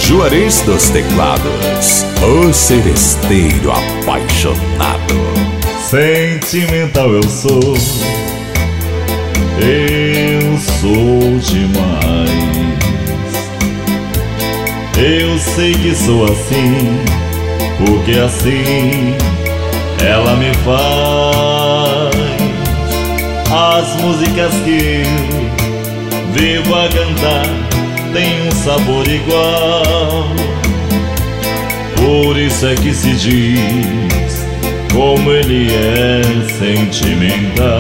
Juarez dos teclados, o seresteiro apaixonado. Sentimental eu sou demais. Eu sei que sou assim, porque assim ela me faz. As músicas que eu vivo a cantar têm um sabor igual. Por isso é que se diz como ele é sentimental.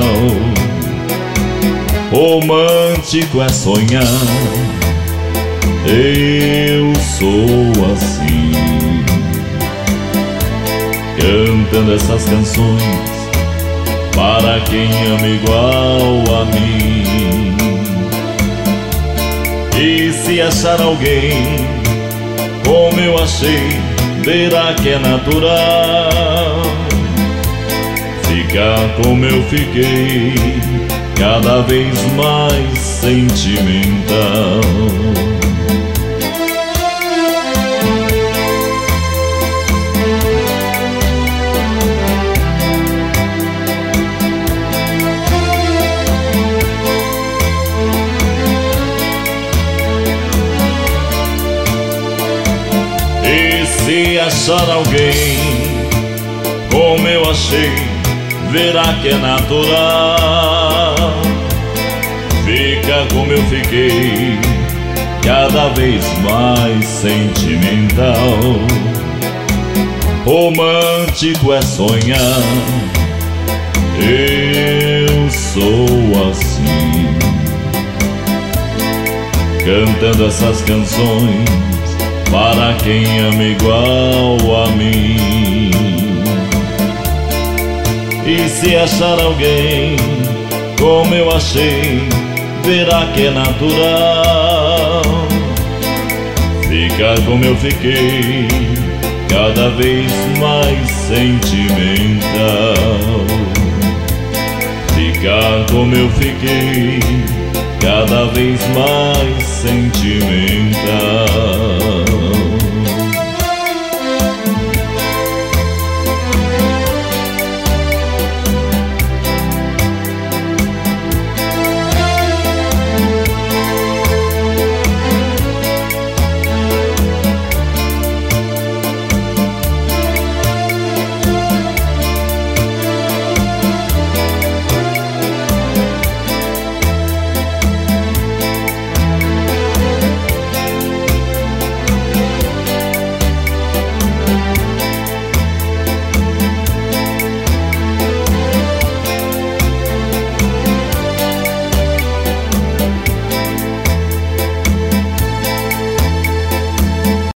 Romântico é sonhar, eu sou assim, cantando essas canções para quem ama igual a mim. E se achar alguém como eu achei, verá que é natural ficar como eu fiquei, cada vez mais sentimental. E se achar alguém como eu achei, verá que é natural fica como eu fiquei, cada vez mais sentimental. Romântico é sonhar, eu sou assim, cantando essas canções para quem ama igual a mim. E se achar alguém como eu achei, verá que é natural ficar como eu fiquei, cada vez mais sentimental. Ficar como eu fiquei, cada vez mais